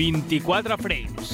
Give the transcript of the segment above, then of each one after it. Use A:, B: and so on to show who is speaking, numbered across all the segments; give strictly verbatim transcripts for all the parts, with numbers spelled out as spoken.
A: vint-i-quatre frames.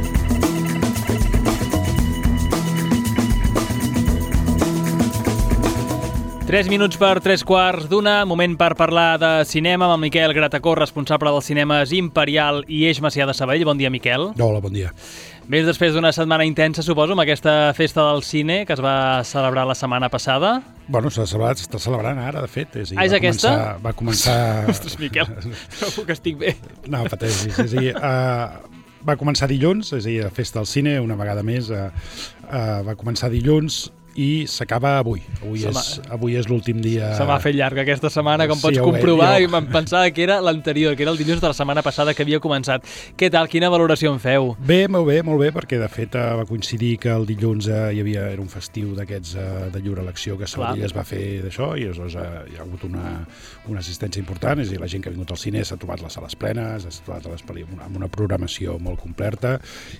A: Tres minuts per tres quarts d'una, moment per parlar de cinema amb el Miquel Gratacó, responsable dels cinemes Imperial i Eix Macià de Sabadell. Bon dia, Miquel.
B: Hola, bon dia.
A: Ves després d'una setmana intensa, suposo, amb aquesta festa del cine que es va celebrar la setmana passada.
B: Bueno, s'ha celebrat, està celebrant ara, de fet. És,
A: ah, és
B: va
A: aquesta?
B: Començar, va començar...
A: Ostres, Miquel, trobo que estic bé.
B: No, pateixis. És a dir, uh, va començar dilluns, és a dir, la festa del cine, una vegada més. Uh, uh, va començar dilluns i s'acaba avui. Avui és, avui és l'últim dia...
A: Se m'ha fet llarga aquesta setmana, com
B: sí,
A: pots comprovar,
B: jo...
A: i em pensava que era l'anterior, que era el dilluns de la setmana passada que havia començat. Què tal? Quina valoració en feu?
B: Bé, molt bé, molt bé, perquè de fet eh, va coincidir que el dilluns eh, hi havia era un festiu d'aquests eh, de lliure elecció que a Sabadell es va fer d'això, i aleshores eh, hi ha hagut una, una assistència important, és a dir, la gent que ha vingut al cine s'ha trobat les sales plenes, s'ha trobat les pel·lícules amb una programació molt completa,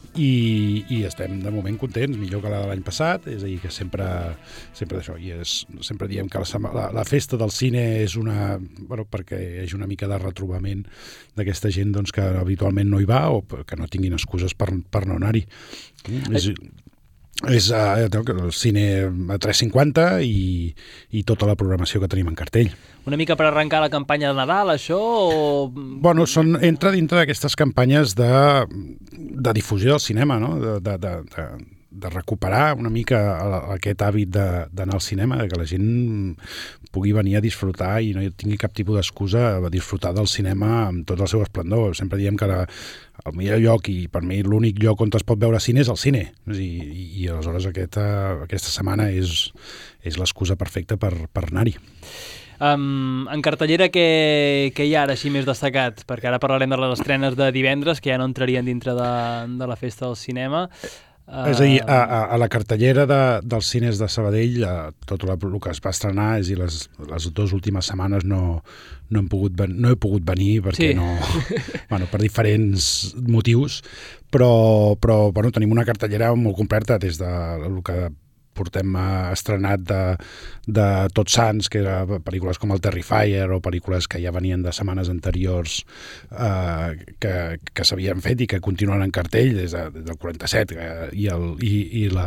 B: i, i estem de moment contents, millor que la de l'any passat, és a dir, que sempre sempre d'això, i és, sempre diem que la, la, la festa del cine és una, bueno, perquè és una mica de retrobament d'aquesta gent doncs, que habitualment no hi va o que no tinguin excuses per, per no anar-hi. Mm, és, és uh, el cine a tres cinquanta i, i tota la programació que tenim en cartell.
A: Una mica per arrencar la campanya de Nadal, això? O... Bueno,
B: són, entra dintre d'aquestes campanyes de, de difusió del cinema, no? de, de, de, de de recuperar una mica aquest hàbit d'anar al cinema, de que la gent pugui venir a disfrutar i no tingui cap tipus d'excusa a disfrutar del cinema amb tot el seu esplendor. Sempre diem que la, el millor lloc, i per mi l'únic lloc on es pot veure cine és el cine, i, i, i aleshores aquesta, aquesta setmana és, és l'excusa perfecta per, per anar-hi.
A: Um, en cartellera, què, què hi ha ara així més destacat? Perquè ara parlarem de les estrenes de divendres, que ja no entrarien dintre de, de la festa del cinema.
B: Uh... És a dir, a, a, a la cartellera de, dels cines de Sabadell, uh, tot el, el que es va estrenar, és a dir, les, les dues últimes setmanes no, no, hem pogut, no he pogut venir perquè sí. no, bueno, per diferents motius, però, però bueno, tenim una cartellera molt completa des de el que portem estrenat de, de Tots Sants, que era pel·lícules com el Terrifier o pel·lícules que ja venien de setmanes anteriors eh, que, que s'havien fet i que continuen en cartell des, de, des del quaranta-set, eh, i, el, i, i la...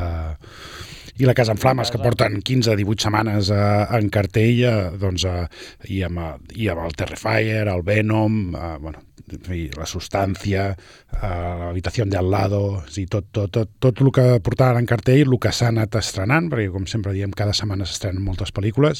B: i la Casa en Flames, que porten quinze a divuit setmanes eh, en cartell, eh, doncs, eh, i, amb, i amb el Terrifier, el Venom, eh, bueno, la Substància, eh, l'Habitació de al lado, i tot, tot, tot, tot el que portaven en cartell, el que s'ha anat estrenant, perquè com sempre diem, cada setmana s'estrenen moltes pel·lícules,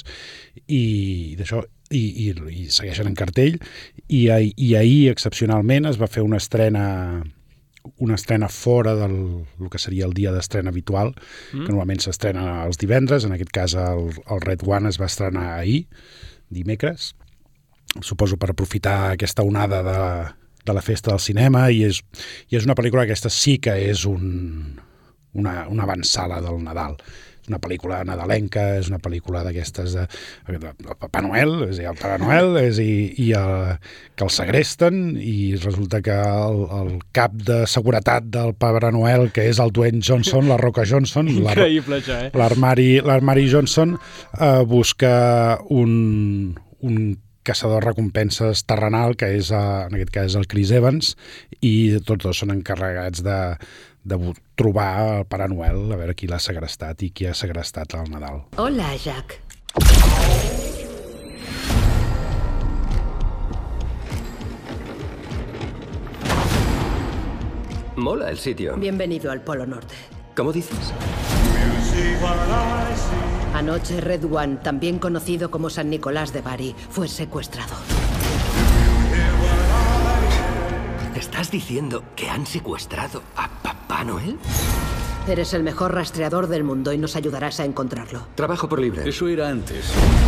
B: i d'això, i, i, i segueixen en cartell, i, i ahir, excepcionalment, es va fer una estrena una estrena fora del el que seria el dia d'estrena habitual, mm. que normalment s'estrena els divendres, en aquest cas el, el Red One es va estrenar ahir, dimecres, suposo per aprofitar aquesta onada de, de la festa del cinema, i és, i és una pel·lícula que aquesta sí que és un, una, una avançada del Nadal. És una pel·lícula nadalenca, és una pel·lícula d'aquestes de, de, de Papà Noel, és a dir, el Pare Noel, és, i, i el, que el segresten, i resulta que el, el cap de seguretat del Pare Noel, que és el Dwayne Johnson, la Roca Johnson,
A: increïble això, eh?
B: l'armari, l'armari Johnson, eh, busca un, un caçador recompenses terrenal, que és, en aquest cas, el Chris Evans, i tots dos són encarregats de, de trobar el Pare Noel, a veure qui l'ha segrestat i qui ha segrestat el Nadal.
C: Hola, Jack.
D: Mola el sitio.
C: Bienvenido al Polo Norte.
D: ¿Cómo dices?
C: Anoche Red One, también conocido como San Nicolás de Bari, fue secuestrado.
D: ¿Estás diciendo que han secuestrado a Papá Noel?
C: Eres el mejor rastreador del mundo y nos ayudarás a encontrarlo.
D: Trabajo por libre.
E: Eso era antes.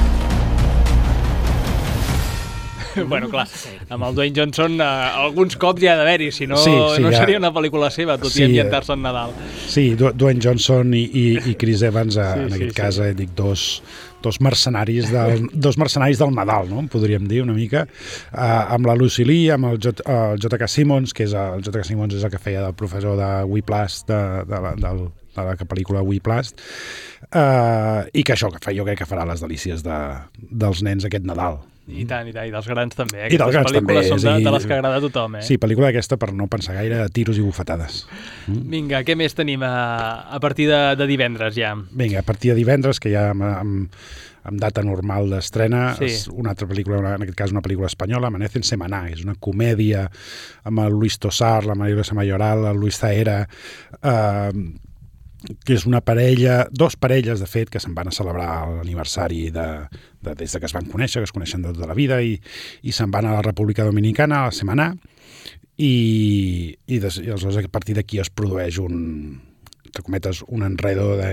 A: Bueno, clar, amb el Dwayne Johnson eh, alguns cops hi ha d'haver-hi, si no,
B: sí, sí,
A: no
B: ja...
A: seria una pel·lícula seva, tot
B: sí,
A: i ambientar-se en Nadal.
B: Sí, Dwayne Johnson i, i, i Chris Evans, sí, en
A: sí,
B: aquest
A: sí,
B: cas,
A: sí.
B: eh, dic, dos, dos, mercenaris del, dos mercenaris del Nadal, no? Podríem dir una mica, uh, amb la Lucy Liu, amb el, J, uh, el J K. Simmons, que és el J K. Simmons és el que feia del professor de Whiplash, de, de, de, de, de la pel·lícula Whiplash, uh, i que això, que fa, jo crec que farà les delícies de, dels nens aquest Nadal.
A: I tant, i tant, i dels grans també. Eh?
B: I dels grans també.
A: Són de,
B: Sí,
A: de les que agrada a tothom, eh?
B: Sí, pel·lícula d'aquesta per no pensar gaire, tiros i bufetades.
A: Mm. Vinga, què més tenim a, a partir de, de divendres ja?
B: Vinga, a partir de divendres, que ja amb, amb, amb data normal d'estrena,
A: sí.
B: És una altra pel·lícula, en aquest cas una pel·lícula espanyola, Amanece en Semaná, és una comèdia amb el Luis Tosar, la María Mayoral, el Luis Zahera, eh, que és una parella, dos parelles, de fet, que se'n van a celebrar l'aniversari de, de, des de que es van conèixer, que es coneixen de tota la vida, i, i se'n van a la República Dominicana, a la Semaná, i, i, des, i aleshores a partir d'aquí es produeix un, entre cometes, un enredo de,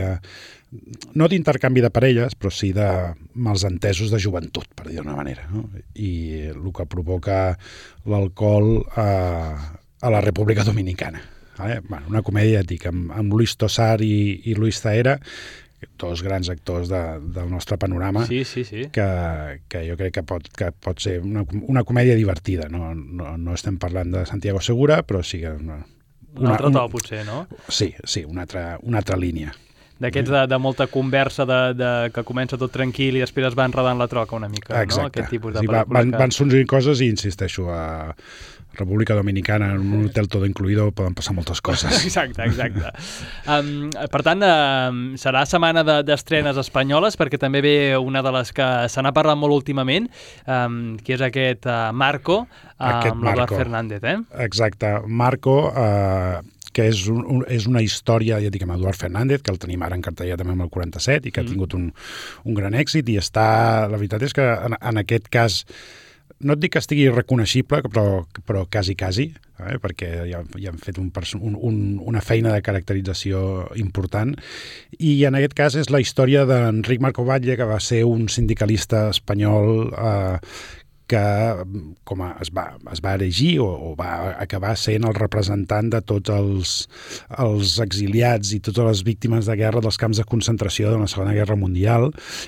B: no d'intercanvi de parelles, però sí de malsentesos de joventut, per dir d'una manera, no? I el que provoca l'alcohol a, a la República Dominicana. Vale? Bueno, una comèdia, dic, amb, amb Luis Tosar i, i Luis Zahera, dos grans actors de, del nostre panorama,
A: sí, sí, sí.
B: Que, que jo crec que pot, que pot ser una, una comèdia divertida. No, no, no estem parlant de Santiago Segura, però sí que... Una,
A: un altre
B: una,
A: to, potser, no?
B: Sí, sí, una altra, una altra línia.
A: D'aquests de, de molta conversa, de, de, que comença tot tranquil i després es va enredant la troca una mica,
B: exacte.
A: No? Aquest tipus de
B: sí,
A: pel·lícula.
B: Van,
A: que...
B: van sorgint coses i, insisteixo, a República Dominicana, en un hotel todo incluido, poden passar moltes coses.
A: Exacte, exacte. um, per tant, uh, serà setmana de, d'estrenes espanyoles, perquè també ve una de les que se n'ha parlat molt últimament, um, que és aquest uh, Marco,
B: aquest
A: amb l'Eduard Fernández, eh?
B: Exacte. Marco... Uh, que és, un, és una història, ja dic, amb Eduard Fernández, que el tenim ara en cartellera també amb el quaranta-set i que mm. ha tingut un, un gran èxit i està... La veritat és que en, en aquest cas, no et dic que estigui reconeixible, però, però quasi, quasi, eh? Perquè ja, ja han fet un, un, un, una feina de caracterització important. I en aquest cas és la història d'Enric Marco Batlle, que va ser un sindicalista espanyol eh, que com a, es, va, es va erigir o, o va acabar sent el representant de tots els, els exiliats i totes les víctimes de guerra dels camps de concentració de la Segona Guerra Mundial,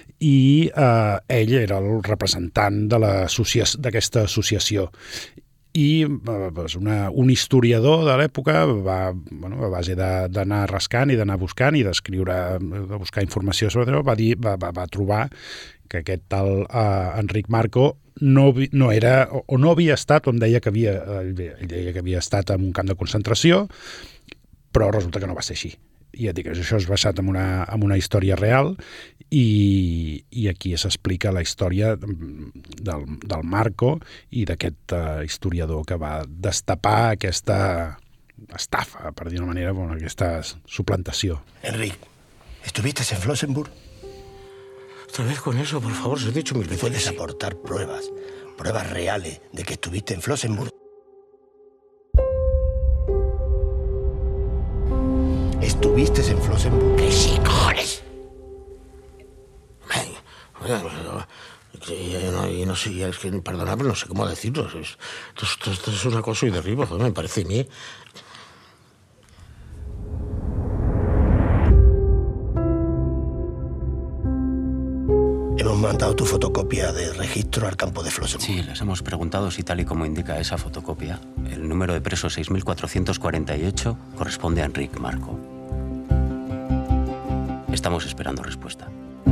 B: i eh, ell era el representant de l'associa- d'aquesta associació. I doncs, una, un historiador de l'època va, bueno, a base d'anar rascant i d'anar buscant i d'escriure, de buscar informació sobre això, va, dir, va, va, va trobar que aquest tal uh, Enric Marco no, no era, o, o no havia estat on deia que havia, ell deia que havia estat en un camp de concentració, però resulta que no va ser així. I ja dic, això és basat en una, en una història real i, i aquí s'explica la història del, del Marco i d'aquest uh, historiador que va destapar aquesta estafa, per dir una manera, bueno, aquesta suplantació.
E: Enric, ¿estuviste en Flossenburg?
F: Otra vez con eso, por favor, se he dicho mil veces.
E: ¿Puedes aportar pruebas, pruebas reales de que estuviste en Flossenburg? ¿Estuviste en Flossenburg?
F: ¡Que sí, cojones! Y no, y no sé, es que, perdona, pero no sé cómo decirlo. Es, esto, esto es una cosa y derribo, me parece a mí.
E: Hemos mandado tu fotocopia de registro al campo de Flossenburg.
G: Sí, les hemos preguntado si tal y como indica esa fotocopia, el número de preso seis mil cuatrocientos cuarenta y ocho corresponde a Enric Marco. Estamos esperando respuesta.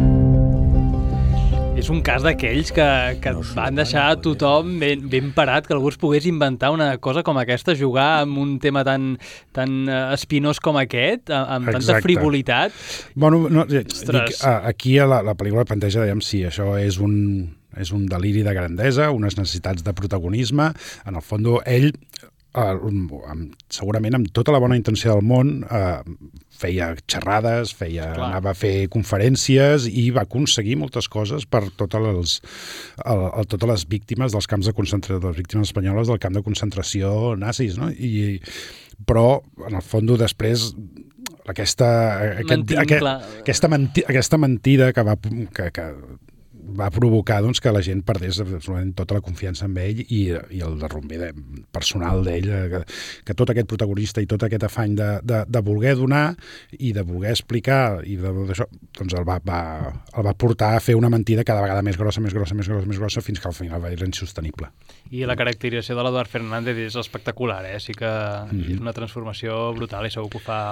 A: És un cas d'aquells que, que no van deixar a tothom ben, ben parat, que algú es pogués inventar una cosa com aquesta, jugar amb un tema tan, tan espinós com aquest, amb
B: Exacte.
A: Tanta frivolitat.
B: Bueno, no, dic, aquí a la, la pel·lícula planteja, diguem, si això és un, és un deliri de grandesa, unes necessitats de protagonisme. En el fons, ell, eh, segurament amb tota la bona intenció del món, eh, feia xerrades, feia, anava a fer conferències i va aconseguir moltes coses per totes les, el, el, totes les víctimes dels camps de concentració, les víctimes espanyoles del camp de concentració nazis, no? I, però, en el fons, després, aquesta, aquest, aquest, aquesta, menti, aquesta mentida que va... Que, que, va provocar doncs, que la gent perdés tota la confiança en ell i, i el derrumbe de, personal d'ell, que, que tot aquest protagonista i tot aquest afany de, de, de voler donar i de voler explicar i de, d'això, doncs el va, va, el va portar a fer una mentida cada vegada més grossa, més grossa, més grossa, més grossa, fins que al final va ser insostenible.
A: I la caracterització de l'Eduard Fernández és espectacular, eh? Sí que mm-hmm. és una transformació brutal i segur que ho fa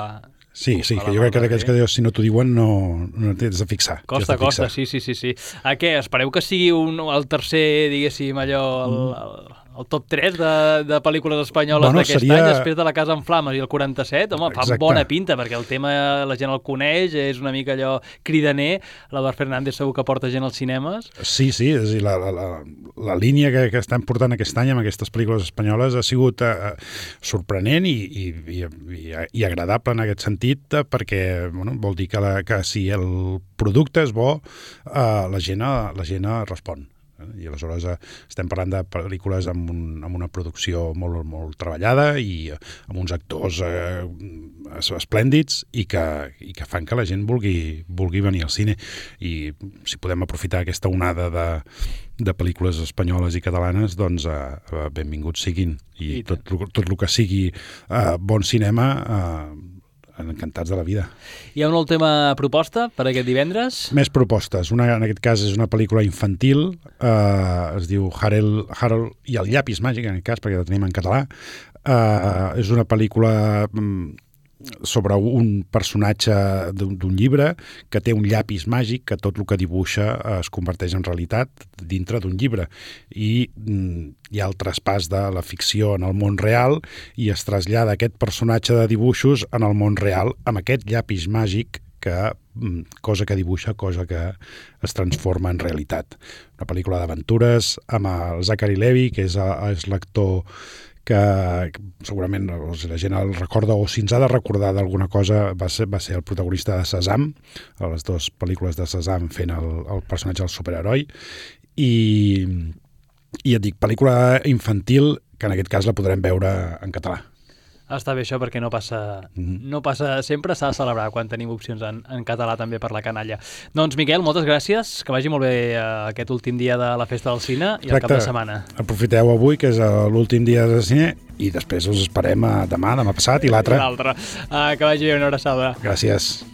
B: Sí, sí, que jo crec que d'aquests que dius, si no t'ho diuen no, no t'has de fixar.
A: Costa,
B: de
A: costa, sí, sí, sí, sí. A què? Espereu que sigui un, el tercer, diguéssim, allò, el, el, el top tres de, de pel·lícules espanyoles
B: Bueno,
A: d'aquest
B: seria-
A: any, després de La Casa en Flames i el quaranta-set. Home, fa
B: Exacte.
A: bona pinta, perquè el tema la gent el coneix, és una mica allò cridaner. L'Eduard Fernández segur que porta gent als cinemes.
B: Sí, sí, és a dir, la, la, la, la línia que, que estem portant aquest any amb aquestes pel·lícules espanyoles ha sigut eh, sorprenent i, i, i, i, i agradable en aquest sentit, eh, perquè bueno, vol dir que, la, que si el producte és bo, eh, la gent, eh, la gent eh, respon. I aleshores eh, estem parlant de pel·lícules amb, un, amb una producció molt, molt treballada i eh, amb uns actors eh, es- esplèndids i que, i que fan que la gent vulgui, vulgui venir al cine. I si podem aprofitar aquesta onada de, de pel·lícules espanyoles i catalanes, doncs eh, eh, benvinguts siguin. I,
A: I
B: tot, lo- tot el que sigui eh, bon cinema, eh, encantats de la vida.
A: Hi ha una última proposta per aquest divendres.
B: Més propostes. Una, en aquest cas és una pel·lícula infantil, eh, es diu Harold, Harold i el llapis màgic, en aquest cas, perquè la tenim en català. Eh, és una pel·lícula mm, sobre un personatge d'un d'un llibre que té un llapis màgic que tot el que dibuixa eh, es converteix en realitat dintre d'un llibre. I mm, hi ha el traspàs de la ficció en el món real i es trasllada aquest personatge de dibuixos en el món real amb aquest llapis màgic que mm, cosa que dibuixa, cosa que es transforma en realitat. Una pel·lícula d'aventures amb el Zachary Levi, que és, eh, és l'actor que segurament doncs, la gent el recorda o si ens ha de recordar d'alguna cosa va ser, va ser el protagonista de Shazam, a les dues pel·lícules de Shazam fent el, el personatge del superheroi i, i et dic, pel·lícula infantil que en aquest cas la podrem veure en català.
A: Està bé això perquè no passa,
B: Mhm.
A: no passa sempre, s'ha de celebrar quan tenim opcions en, en català també per la canalla. Doncs Miquel, moltes gràcies, que vagi molt bé eh, aquest últim dia de la Festa del Cine i el cap de setmana.
B: Aprofiteu avui, que és eh, l'últim dia de cine, i després us esperem a demà, demà passat i l'altre.
A: L'altre. Uh, que vagi bé, una abraçada.
B: Gràcies.